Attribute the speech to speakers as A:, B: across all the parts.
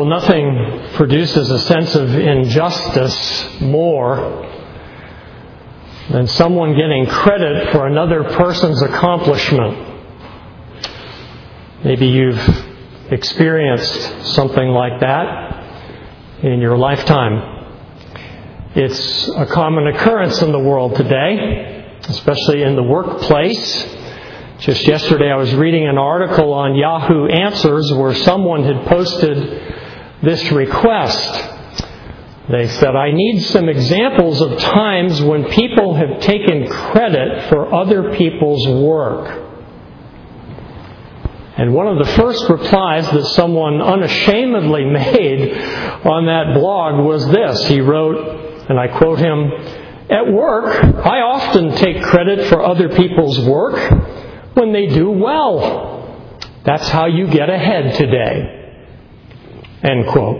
A: Well, nothing produces a sense of injustice more than someone getting credit for another person's accomplishment. Maybe you've experienced something like that in your lifetime. It's a common occurrence in the world today, especially in the workplace. Just yesterday I was reading an article on Yahoo Answers where someone had posted this request. They said, "I need some examples of times when people have taken credit for other people's work." And one of the first replies that someone unashamedly made on that blog was this. He wrote, and I quote him, "At work, I often take credit for other people's work when they do well. That's how you get ahead today." End quote.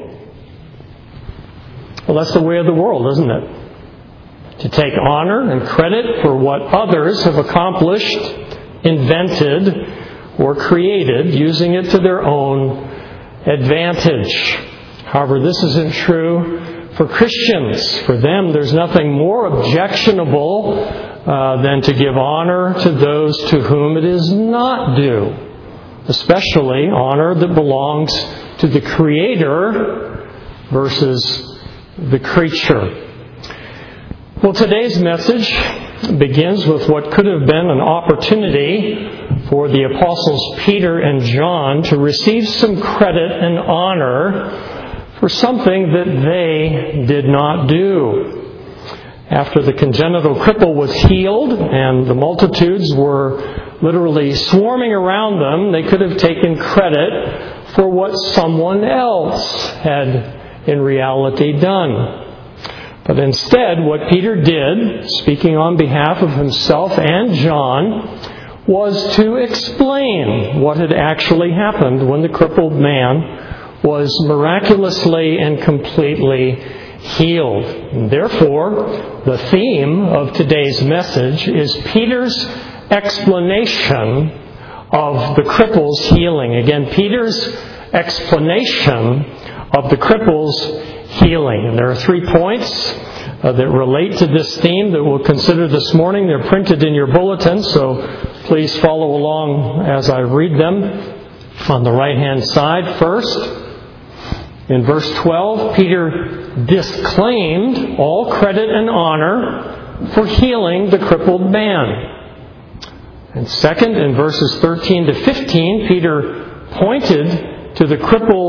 A: Well, that's the way of the world, isn't it? To take honor and credit for what others have accomplished, invented, or created, using it to their own advantage. However, this isn't true for Christians. For them, there's nothing more objectionable than to give honor to those to whom it is not due, especially honor that belongs to the Creator versus the creature. Well, today's message begins with what could have been an opportunity for the apostles Peter and John to receive some credit and honor for something that they did not do. After the congenital cripple was healed and the multitudes were literally swarming around them, they could have taken credit for what someone else had in reality done. But instead, what Peter did, speaking on behalf of himself and John, was to explain what had actually happened when the crippled man was miraculously and completely healed. And therefore, the theme of today's message is Peter's explanation of the cripple's healing. Again, Peter's explanation of the cripple's healing. And there are 3 points that relate to this theme that we'll consider this morning. They're printed in your bulletin, so please follow along as I read them. On the right-hand side, first, in verse 12, Peter disclaimed all credit and honor for healing the crippled man. And second, in verses 13 to 15, Peter pointed to the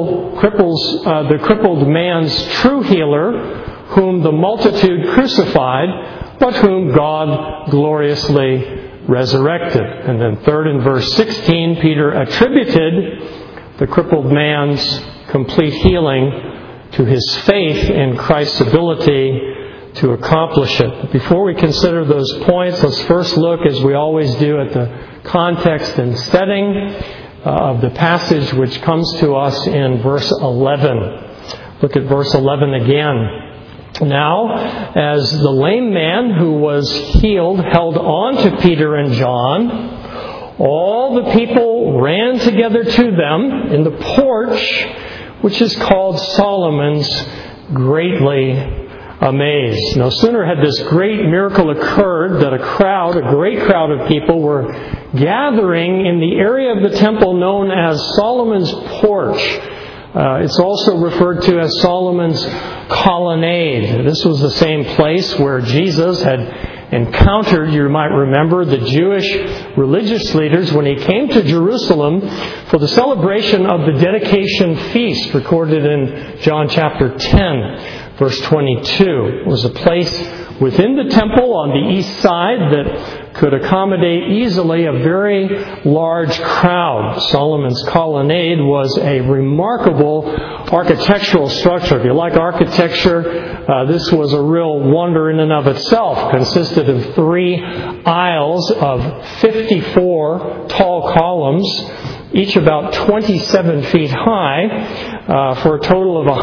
A: crippled man's true healer, whom the multitude crucified, but whom God gloriously resurrected. And then third, in verse 16, Peter attributed the crippled man's complete healing to his faith in Christ's ability to accomplish it. But before we consider those points, let's first look, as we always do, at the context and setting of the passage which comes to us in verse 11. Look at verse 11 again. "Now, as the lame man who was healed held on to Peter and John, all the people ran together to them in the porch, which is called Solomon's, greatly amazed." No sooner had this great miracle occurred that a great crowd of people were gathering in the area of the temple known as Solomon's porch. It's also referred to as Solomon's colonnade. This was the same place where Jesus had encountered, you might remember, the Jewish religious leaders when he came to Jerusalem for the celebration of the dedication feast recorded in John chapter 10, verse 22. It was a place within the temple on the east side that could accommodate easily a very large crowd. Solomon's colonnade was a remarkable architectural structure. If you like architecture, this was a real wonder in and of itself. It consisted of 3 aisles of 54 tall columns, each about 27 feet high, for a total of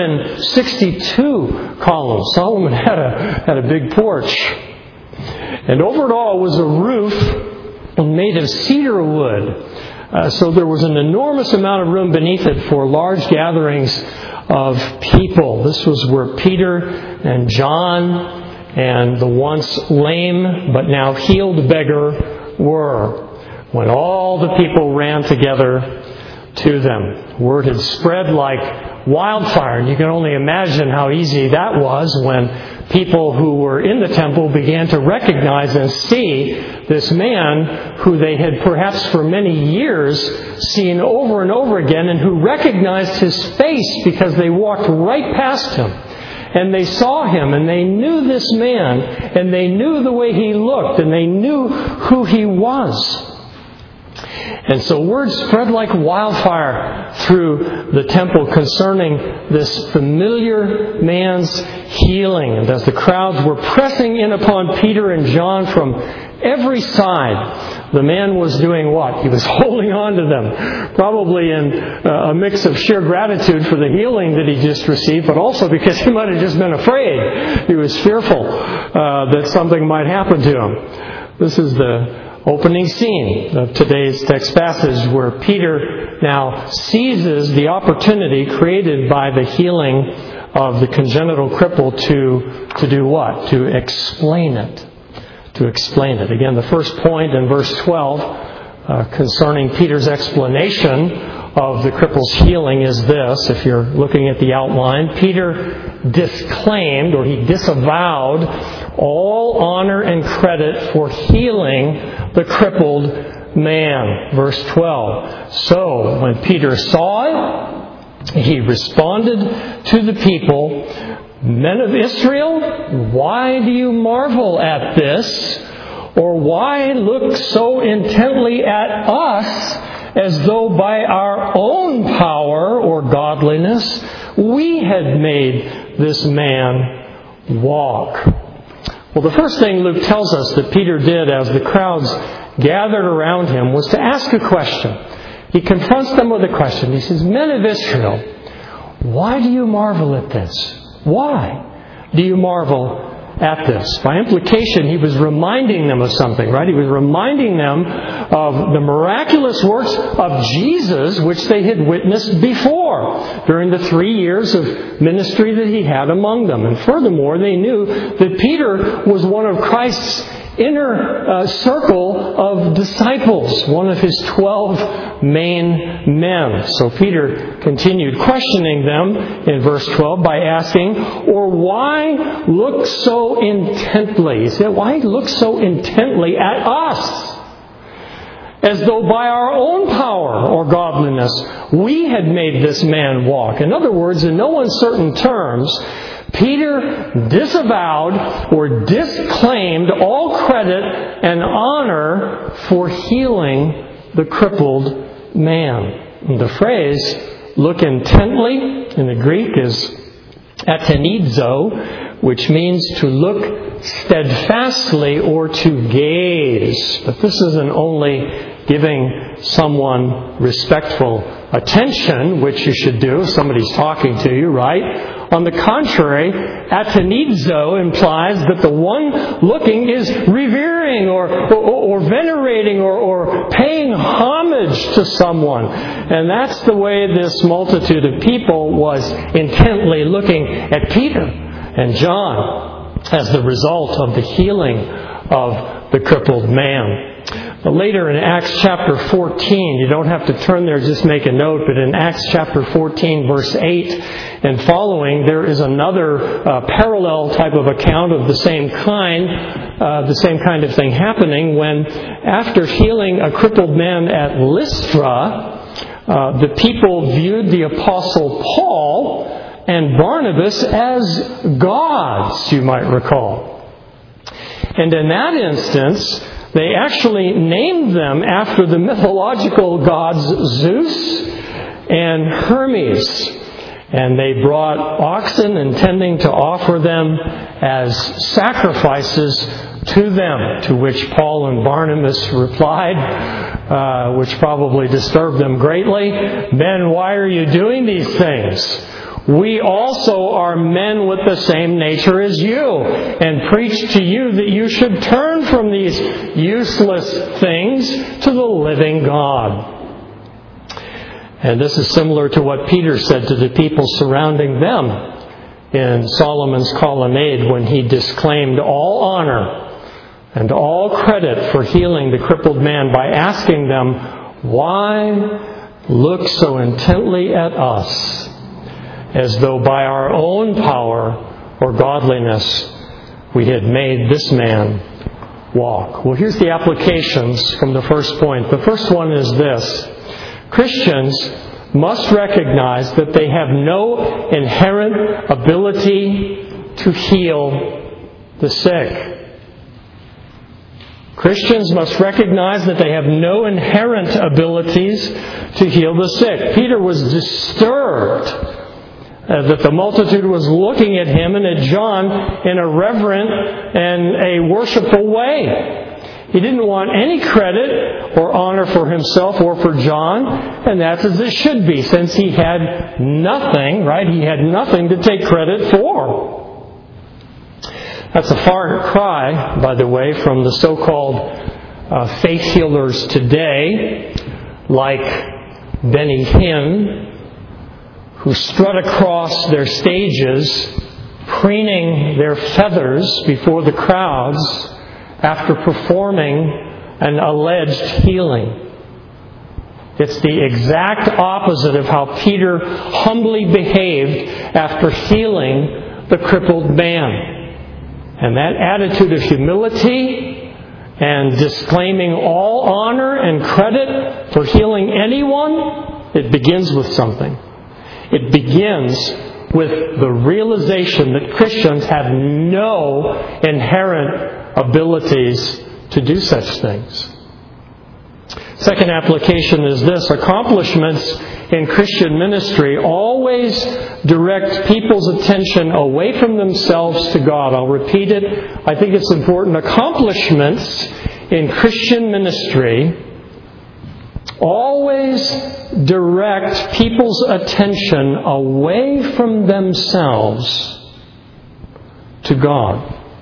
A: 162 columns. Solomon had a big porch. And over it all was a roof made of cedar wood. So there was an enormous amount of room beneath it for large gatherings of people. This was where Peter and John and the once lame but now healed beggar were, when all the people ran together to them. Word had spread like wildfire, and you can only imagine how easy that was when people who were in the temple began to recognize and see this man who they had perhaps for many years seen over and over again, and who recognized his face because they walked right past him. And they saw him, and they knew this man, and they knew the way he looked, and they knew who he was. And so word spread like wildfire through the temple concerning this familiar man's healing. And as the crowds were pressing in upon Peter and John from every side, the man was doing what? He was holding on to them, probably in a mix of sheer gratitude for the healing that he just received, but also because he might have just been afraid. He was fearful that something might happen to him. This is the opening scene of today's text passage, where Peter now seizes the opportunity created by the healing of the congenital cripple to do what? To explain it. To explain it. Again, the first point in verse 12 concerning Peter's explanation of the cripple's healing is this. If you're looking at the outline, Peter disclaimed, or he disavowed, all honor and credit for healing the crippled man. Verse 12. So, when Peter saw it, he responded to the people, "Men of Israel, why do you marvel at this? Or why look so intently at us as though by our own power or godliness we had made this man walk?" Well, the first thing Luke tells us that Peter did as the crowds gathered around him was to ask a question. He confronts them with a question. He says, "Men of Israel, why do you marvel at this?" Why do you marvel at this? By implication, he was reminding them of something, right? He was reminding them of the miraculous works of Jesus, which they had witnessed before during the 3 years of ministry that he had among them. And furthermore, they knew that Peter was one of Christ's inner circle of disciples, one of his 12 main men. So Peter continued questioning them in verse 12 by asking, "Or why look so intently?" He said, "Why look so intently at us? As though by our own power or godliness we had made this man walk." In other words, in no uncertain terms, Peter disavowed or disclaimed all credit and honor for healing the crippled man. And the phrase, "look intently," in the Greek is atenizo, which means to look steadfastly or to gaze. But this isn't only giving someone respectful attention, which you should do if somebody's talking to you, right? On the contrary, atenizo implies that the one looking is revering or venerating or paying homage to someone. And that's the way this multitude of people was intently looking at Peter and John as the result of the healing of the crippled man. Later in Acts chapter 14, you don't have to turn there, just make a note, but in Acts chapter 14, verse 8 and following, there is another parallel type of account of the same kind of thing happening when, after healing a crippled man at Lystra, the people viewed the Apostle Paul and Barnabas as gods, you might recall. And in that instance, they actually named them after the mythological gods Zeus and Hermes. And they brought oxen intending to offer them as sacrifices to them, to which Paul and Barnabas replied, which probably disturbed them greatly, "Men, why are you doing these things? We also are men with the same nature as you, and preach to you that you should turn from these useless things to the living God." And this is similar to what Peter said to the people surrounding them in Solomon's colonnade when he disclaimed all honor and all credit for healing the crippled man by asking them, "Why look so intently at us, as though by our own power or godliness we had made this man walk?" Well, here's the applications from the first point. The first one is this: Christians must recognize that they have no inherent ability to heal the sick. Christians must recognize that they have no inherent abilities to heal the sick. Peter was disturbed that the multitude was looking at him and at John in a reverent and a worshipful way. He didn't want any credit or honor for himself or for John, and that's as it should be, since he had nothing, right? He had nothing to take credit for. That's a far cry, by the way, from the so-called faith healers today, like Benny Hinn, who strut across their stages, preening their feathers before the crowds after performing an alleged healing. It's the exact opposite of how Peter humbly behaved after healing the crippled man. And that attitude of humility and disclaiming all honor and credit for healing anyone, it begins with something. It begins with the realization that Christians have no inherent abilities to do such things. Second application is this: accomplishments in Christian ministry always direct people's attention away from themselves to God. I'll repeat it. I think it's important. Accomplishments in Christian ministry always direct people's attention away from themselves to God.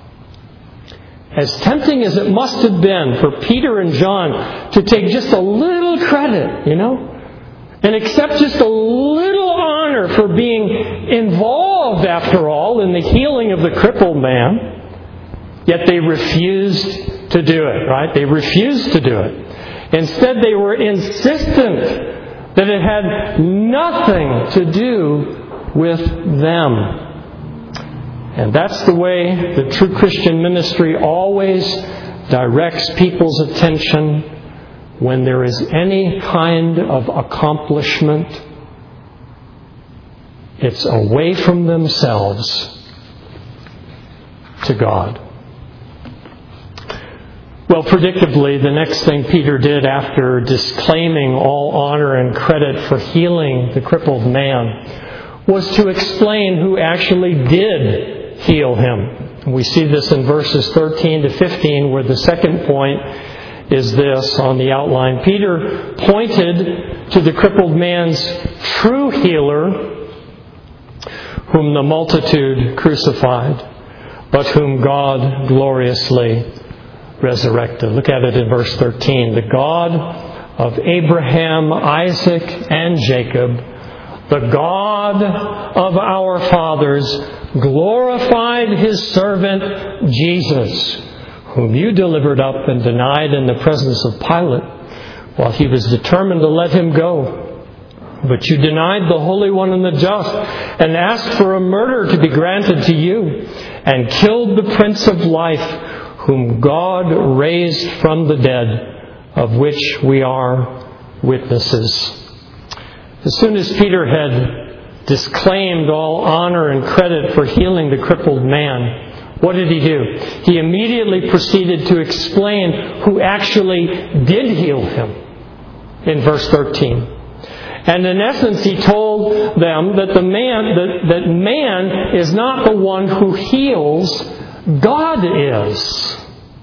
A: As tempting as it must have been for Peter and John to take just a little credit, and accept just a little honor for being involved, after all, in the healing of the crippled man, yet they refused to do it, right? They refused to do it. Instead, they were insistent that it had nothing to do with them. And that's the way the true Christian ministry always directs people's attention when there is any kind of accomplishment. It's away from themselves to God. Well, predictably, the next thing Peter did after disclaiming all honor and credit for healing the crippled man was to explain who actually did heal him. We see this in verses 13 to 15, where the second point is this on the outline. Peter pointed to the crippled man's true healer, whom the multitude crucified, but whom God gloriously resurrected. Look at it in verse 13. The God of Abraham, Isaac, and Jacob, the God of our fathers, glorified His servant Jesus, whom you delivered up and denied in the presence of Pilate, while he was determined to let him go. But you denied the Holy One and the Just, and asked for a murder to be granted to you, and killed the Prince of Life, whom God raised from the dead, of which we are witnesses. As soon as Peter had disclaimed all honor and credit for healing the crippled man, what did he do? He immediately proceeded to explain who actually did heal him in verse 13. And in essence, he told them that that man is not the one who heals, God is.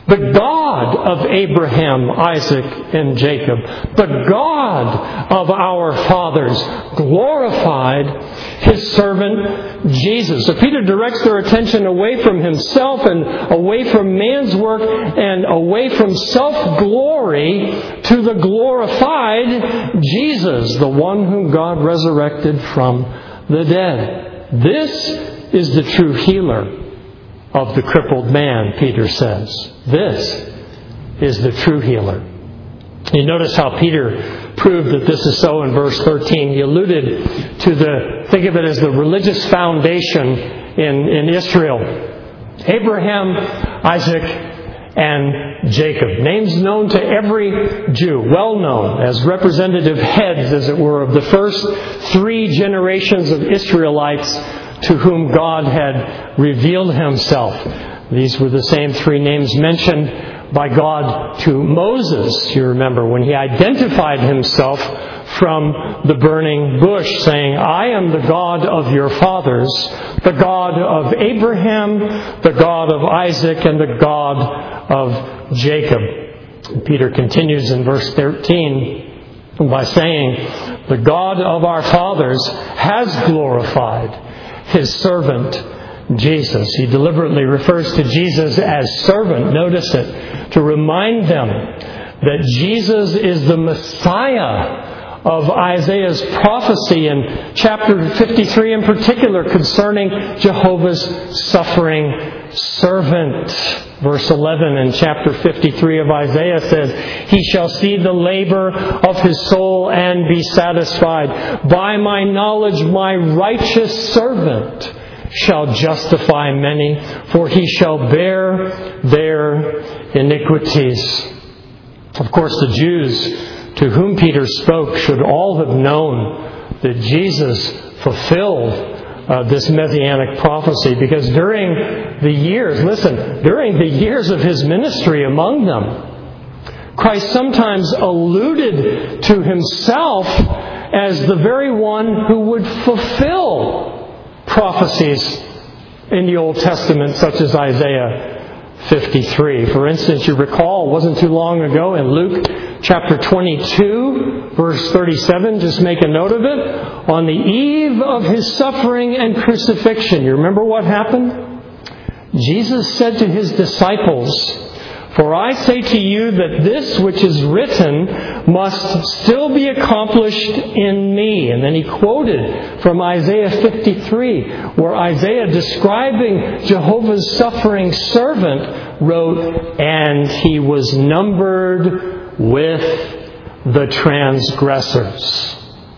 A: The God of Abraham, Isaac, and Jacob, the God of our fathers, glorified His servant Jesus. So Peter directs their attention away from himself and away from man's work and away from self-glory to the glorified Jesus, the one whom God resurrected from the dead. This is the true healer of the crippled man, Peter says. This is the true healer. You notice how Peter proved that this is so in verse 13. He alluded to think of it as the religious foundation in Israel. Abraham, Isaac, and Jacob. Names known to every Jew, well known as representative heads, as it were, of the first 3 generations of Israelites to whom God had revealed Himself. These were the same 3 names mentioned by God to Moses, you remember, when He identified Himself from the burning bush, saying, I am the God of your fathers, the God of Abraham, the God of Isaac, and the God of Jacob. And Peter continues in verse 13 by saying, the God of our fathers has glorified His servant Jesus. He deliberately refers to Jesus as servant, notice it, to remind them that Jesus is the Messiah of Isaiah's prophecy in chapter 53 in particular concerning Jehovah's suffering servant. Verse 11 in chapter 53 of Isaiah says, He shall see the labor of His soul and be satisfied. By my knowledge, my righteous servant shall justify many, for he shall bear their iniquities. Of course, the Jews to whom Peter spoke should all have known that Jesus fulfilled this messianic prophecy, because during the years of His ministry among them, Christ sometimes alluded to Himself as the very one who would fulfill prophecies in the Old Testament, such as Isaiah 53. For instance, you recall, it wasn't too long ago in Luke chapter 22, verse 37, just make a note of it, on the eve of His suffering and crucifixion. You remember what happened? Jesus said to His disciples, for I say to you that this which is written must still be accomplished in me. And then he quoted from Isaiah 53, where Isaiah, describing Jehovah's suffering servant, wrote, and he was numbered with the transgressors.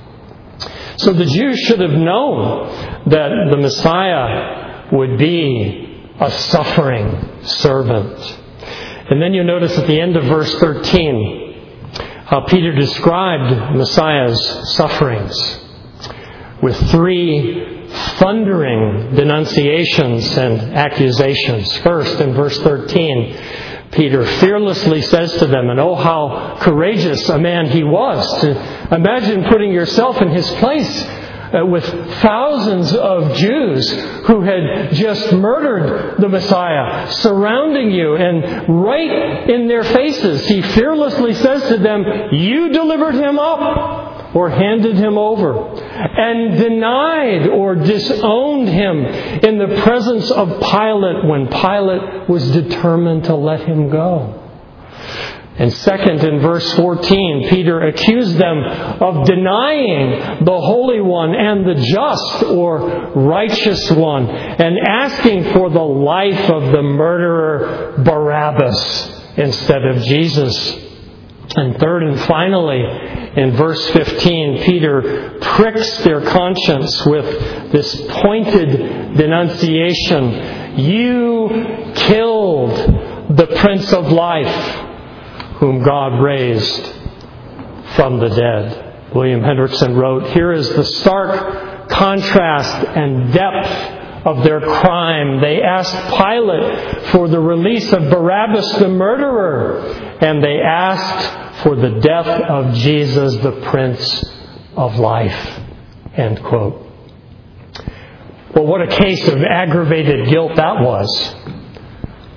A: So the Jews should have known that the Messiah would be a suffering servant. And then you notice at the end of verse 13 how Peter described Messiah's sufferings with 3 thundering denunciations and accusations. First, in verse 13, Peter fearlessly says to them, and oh, how courageous a man he was, to imagine putting yourself in his place, with thousands of Jews who had just murdered the Messiah surrounding you, and right in their faces he fearlessly says to them, you delivered Him up or handed Him over, and denied or disowned Him in the presence of Pilate when Pilate was determined to let Him go. And second, in verse 14, Peter accused them of denying the Holy One and the just or righteous one, and asking for the life of the murderer Barabbas instead of Jesus. And third and finally, in verse 15, Peter pricks their conscience with this pointed denunciation. You killed the Prince of Life, whom God raised from the dead. William Hendrickson wrote, here is the stark contrast and depth of their crime. They asked Pilate for the release of Barabbas the murderer, and they asked for the death of Jesus, the Prince of Life. End quote. Well, what a case of aggravated guilt that was.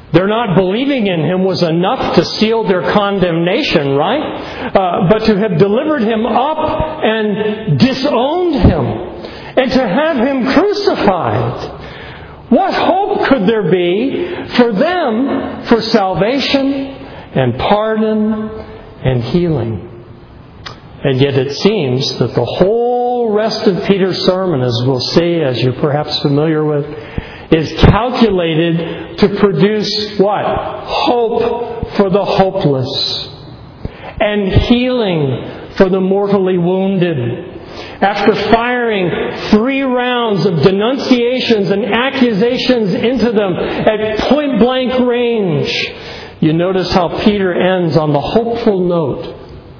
A: Their not believing in Him was enough to seal their condemnation, right? But to have delivered Him up and disowned Him, and to have Him crucified, what hope could there be for them for salvation and pardon and healing? And yet it seems that the whole rest of Peter's sermon, as we'll see, as you're perhaps familiar with, is calculated to produce what? Hope for the hopeless and healing for the mortally wounded. After firing 3 rounds of denunciations and accusations into them at point-blank range, you notice how Peter ends on the hopeful note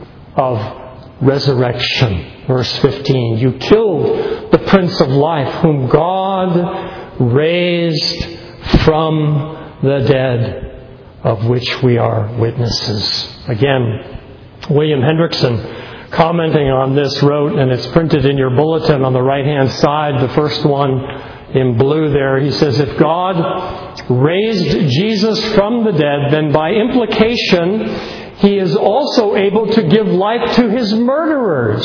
A: of resurrection. Verse 15, you killed the Prince of Life, whom God raised from the dead, of which we are witnesses. Again, William Hendrickson, commenting on this, wrote, and it's printed in your bulletin on the right-hand side, the first one in blue there. He says, if God raised Jesus from the dead, then by implication, He is also able to give life to His murderers.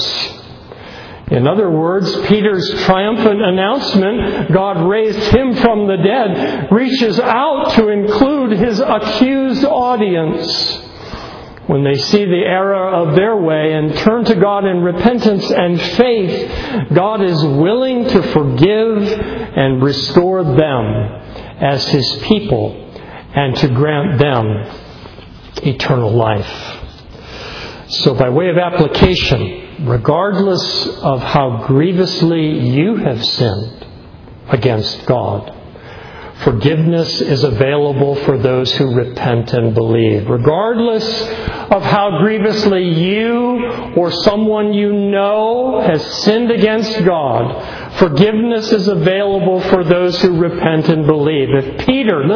A: In other words, Peter's triumphant announcement, God raised Him from the dead, reaches out to include His accused audience. When they see the error of their way and turn to God in repentance and faith, God is willing to forgive and restore them as His people and to grant them eternal life. So by way of application, regardless of how grievously you have sinned against God, forgiveness is available for those who repent and believe. Regardless of how grievously you or someone you know has sinned against God, forgiveness is available for those who repent and believe. If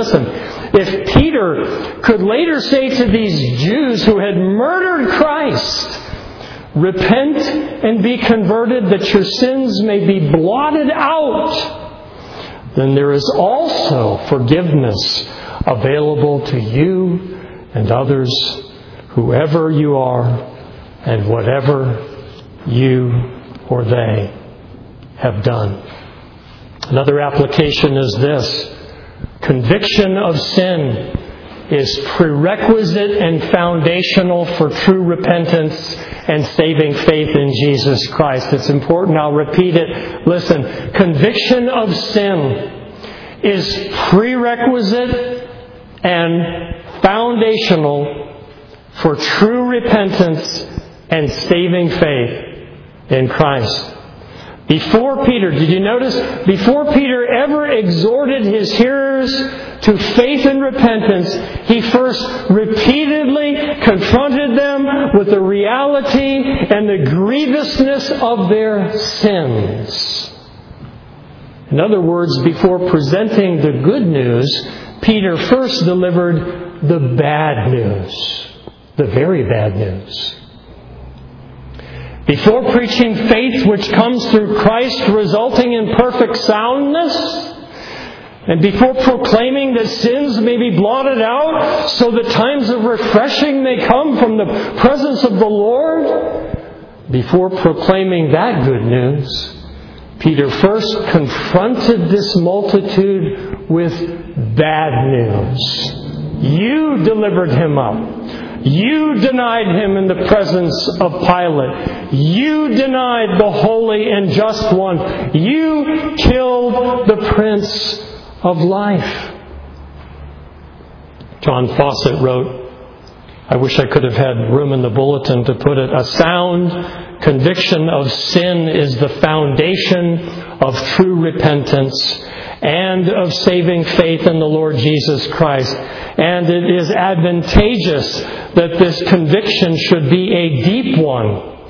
A: Peter could later say to these Jews who had murdered Christ, repent and be converted that your sins may be blotted out, then there is also forgiveness available to you and others, whoever you are and whatever you or they have done. Another application is this. Conviction of sin is prerequisite and foundational for true repentance and saving faith in Jesus Christ. It's important. I'll repeat it. Listen, conviction of sin is prerequisite and foundational for true repentance and saving faith in Christ. Before Peter, did you notice? Before Peter ever exhorted his hearers to faith and repentance, he first repeatedly confronted them with the reality and the grievousness of their sins. In other words, before presenting the good news, Peter first delivered the bad news, the very bad news. Before preaching faith which comes through Christ resulting in perfect soundness, and before proclaiming that sins may be blotted out so that times of refreshing may come from the presence of the Lord, before proclaiming that good news, Peter first confronted this multitude with bad news. You delivered Him up. You denied Him in the presence of Pilate. You denied the holy and just one. You killed the Prince of Life. John Fawcett wrote, I wish I could have had room in the bulletin to put it, a sound conviction of sin is the foundation of true repentance and of saving faith in the Lord Jesus Christ. And it is advantageous that this conviction should be a deep one,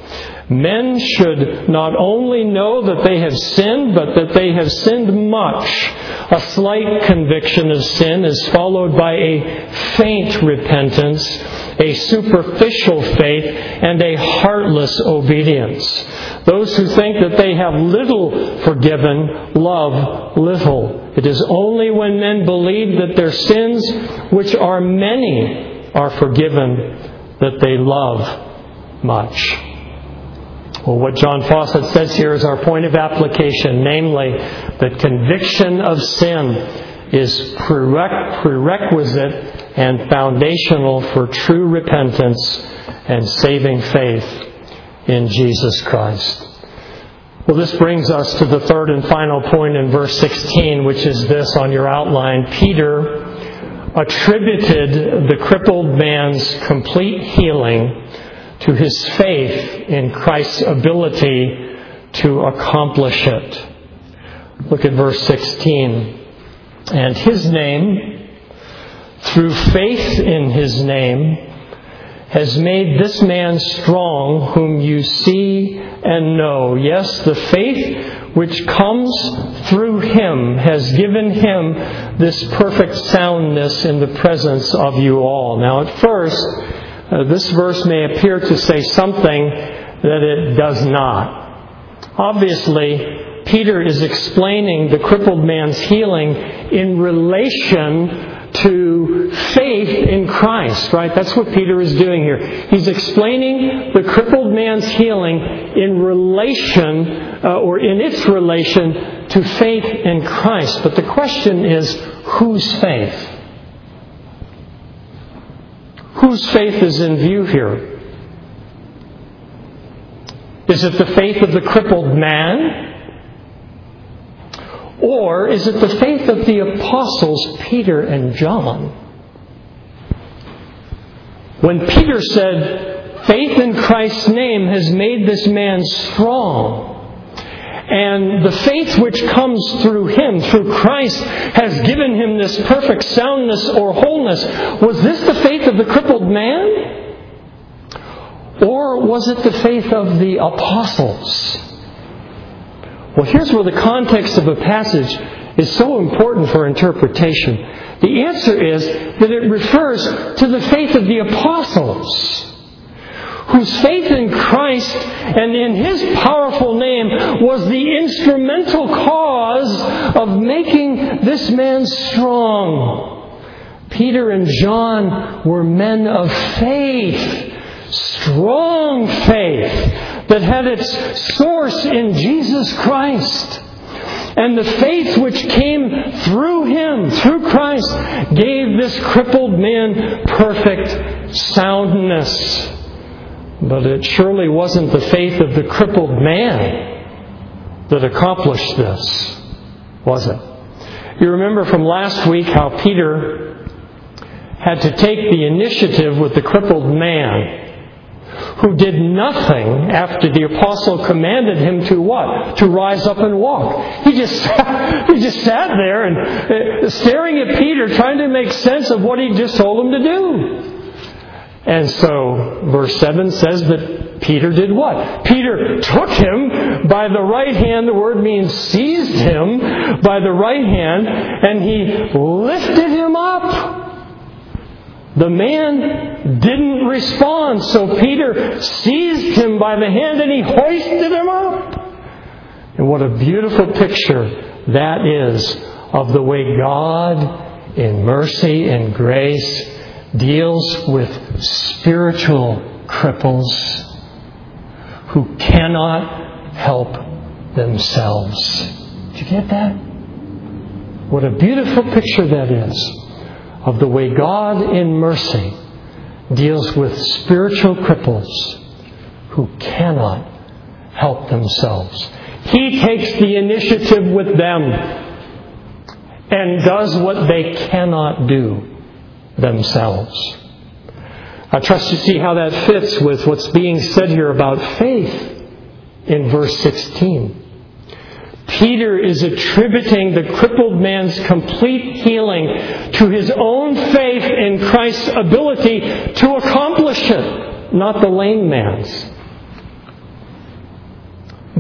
A: Men should not only know that they have sinned, but that they have sinned much. A slight conviction of sin is followed by a faint repentance, a superficial faith, and a heartless obedience. Those who think that they have little forgiven love little. It is only when men believe that their sins, which are many, are forgiven, that they love much. Well, what John Fawcett says here is our point of application, namely that conviction of sin is prerequisite and foundational for true repentance and saving faith in Jesus Christ. Well, this brings us to the third and final point in verse 16, which is this on your outline. Peter attributed the crippled man's complete healing to his faith in Christ's ability to accomplish it. Look at verse 16. And his name, through faith in his name, has made this man strong whom you see and know. Yes, the faith which comes through him has given him this perfect soundness in the presence of you all. Now at first, this verse may appear to say something that it does not. Obviously, Peter is explaining the crippled man's healing in relation to faith in Christ, right? That's what Peter is doing here. He's explaining the crippled man's healing in relation, or in its relation to faith in Christ. But the question is, whose faith? Whose faith is in view here? Is it the faith of the crippled man? Or is it the faith of the apostles Peter and John? When Peter said, faith in Christ's name has made this man strong, and the faith which comes through him, through Christ, has given him this perfect soundness or wholeness, was this the faith of the crippled man? Or was it the faith of the apostles? Well, here's where the context of a passage is so important for interpretation. The answer is that it refers to the faith of the apostles, whose faith in Christ and in His powerful name was the instrumental cause of making this man strong. Peter and John were men of faith, strong faith, that had its source in Jesus Christ. And the faith which came through Him, through Christ, gave this crippled man perfect soundness. But it surely wasn't the faith of the crippled man that accomplished this, was it? You remember from last week how Peter had to take the initiative with the crippled man, who did nothing after the apostle commanded him to what? To rise up and walk. He just sat there and staring at Peter, trying to make sense of what he just told him to do. And so, verse 7 says that Peter did what? Peter took him by the right hand. The word means seized him by the right hand, and he lifted him up. The man didn't respond, so Peter seized him by the hand and he hoisted him up. And what a beautiful picture that is of the way God, in mercy and grace, deals with spiritual cripples who cannot help themselves. Did you get that? What a beautiful picture that is of the way God in mercy deals with spiritual cripples who cannot help themselves. He takes the initiative with them and does what they cannot do themselves. I trust you see how that fits with what's being said here about faith in verse 16. Peter is attributing the crippled man's complete healing to his own faith in Christ's ability to accomplish it, not the lame man's.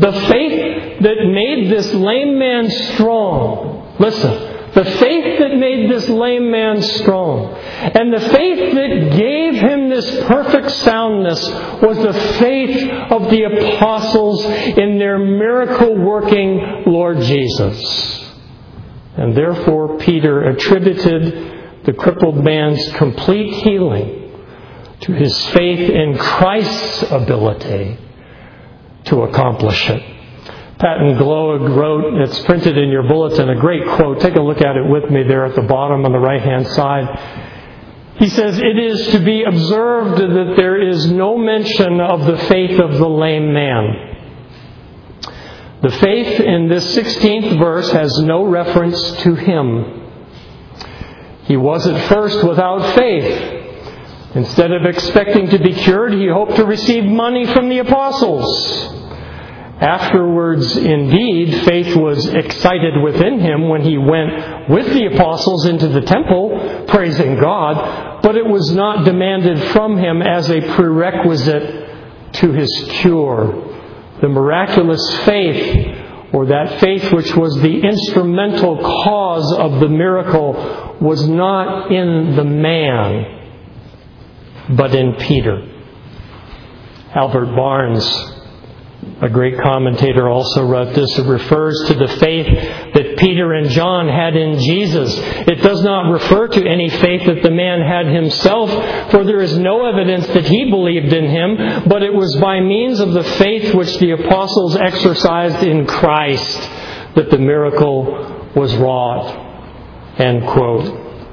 A: The faith that made this lame man strong. Listen. The faith that made this lame man strong. And the faith that gave him this perfect soundness was the faith of the apostles in their miracle-working Lord Jesus. And therefore, Peter attributed the crippled man's complete healing to his faith in Christ's ability to accomplish it. Patton Gloag wrote, it's printed in your bulletin, a great quote. Take a look at it with me there at the bottom on the right-hand side. He says, "It is to be observed that there is no mention of the faith of the lame man. The faith in this 16th verse has no reference to him. He was at first without faith. Instead of expecting to be cured, he hoped to receive money from the apostles. Afterwards, indeed, faith was excited within him when he went with the apostles into the temple, praising God, but it was not demanded from him as a prerequisite to his cure. The miraculous faith, or that faith which was the instrumental cause of the miracle, was not in the man, but in Peter." Albert Barnes, a great commentator, also wrote this. It refers to the faith that Peter and John had in Jesus. It does not refer to any faith that the man had himself, for there is no evidence that he believed in him, but it was by means of the faith which the apostles exercised in Christ that the miracle was wrought. End quote.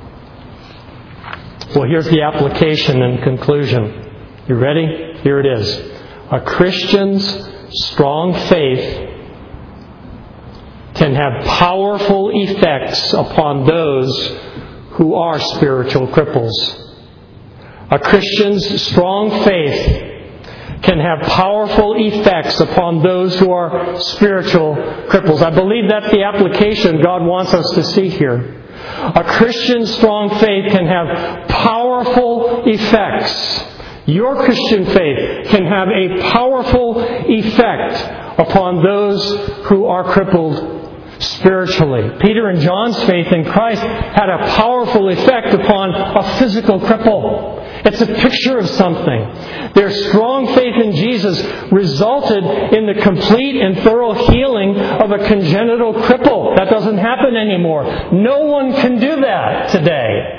A: Well, here's the application and conclusion. You ready? Here it is. A Christian's strong faith can have powerful effects upon those who are spiritual cripples. A Christian's strong faith can have powerful effects upon those who are spiritual cripples. I believe that's the application God wants us to see here. A Christian's strong faith can have powerful effects. Your Christian faith can have a powerful effect upon those who are crippled spiritually. Peter and John's faith in Christ had a powerful effect upon a physical cripple. It's a picture of something. Their strong faith in Jesus resulted in the complete and thorough healing of a congenital cripple. That doesn't happen anymore. No one can do that today.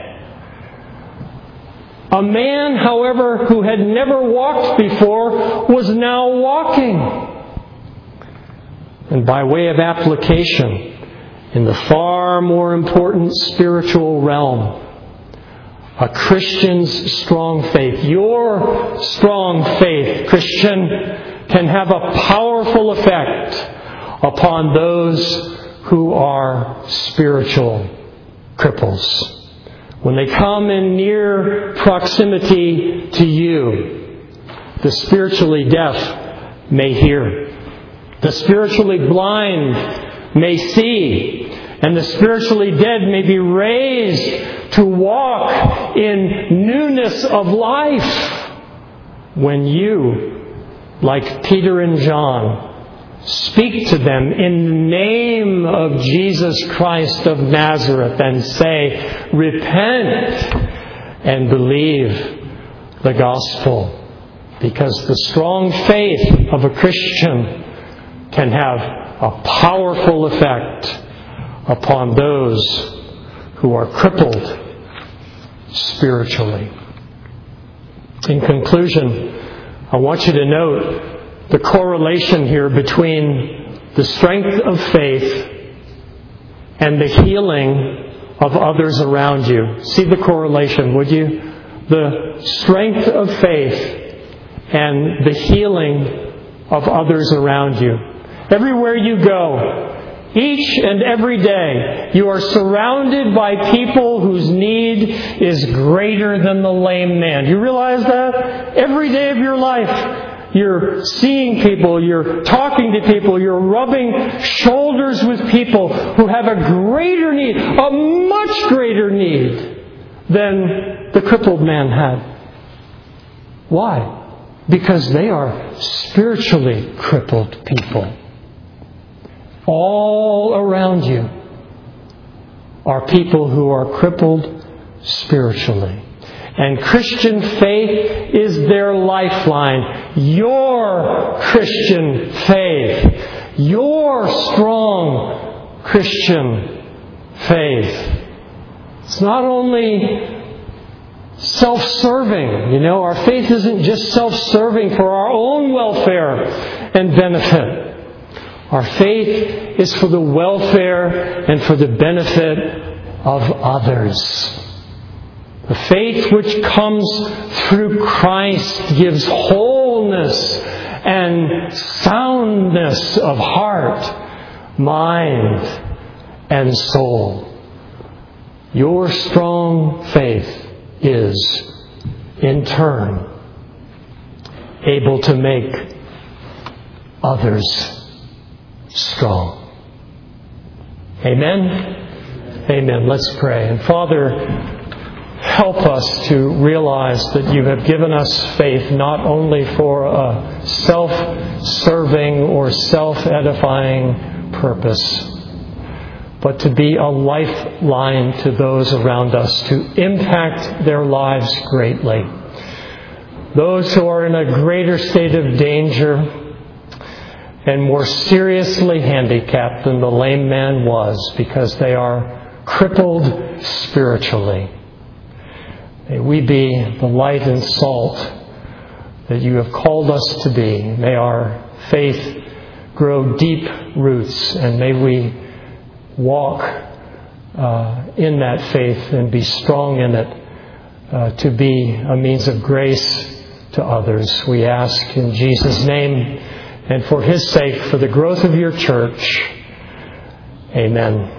A: A man, however, who had never walked before was now walking. And by way of application, in the far more important spiritual realm, a Christian's strong faith, your strong faith, Christian, can have a powerful effect upon those who are spiritual cripples. When they come in near proximity to you, the spiritually deaf may hear, the spiritually blind may see, and the spiritually dead may be raised to walk in newness of life when you, like Peter and John, speak to them in the name of Jesus Christ of Nazareth and say, "Repent and believe the gospel." Because the strong faith of a Christian can have a powerful effect upon those who are crippled spiritually. In conclusion, I want you to note the correlation here between the strength of faith and the healing of others around you. See the correlation, would you? The strength of faith and the healing of others around you. Everywhere you go, each and every day, you are surrounded by people whose need is greater than the lame man. You realize that? Every day of your life, you're seeing people, you're talking to people, you're rubbing shoulders with people who have a greater need, a much greater need than the crippled man had. Why? Because they are spiritually crippled people. all around you are people who are crippled spiritually. And Christian faith is their lifeline. Your Christian faith. Your strong Christian faith. It's not only self-serving. Our faith isn't just self-serving for our own welfare and benefit. Our faith is for the welfare and for the benefit of others. The faith which comes through Christ gives wholeness and soundness of heart, mind, and soul. Your strong faith is, in turn, able to make others strong. Amen? Amen. Let's pray. And Father, help us to realize that you have given us faith not only for a self-serving or self-edifying purpose, but to be a lifeline to those around us, to impact their lives greatly. Those who are in a greater state of danger and more seriously handicapped than the lame man was because they are crippled spiritually. May we be the light and salt that you have called us to be. May our faith grow deep roots, and may we walk in that faith and be strong in it to be a means of grace to others. We ask in Jesus' name and for His sake, for the growth of your church. Amen.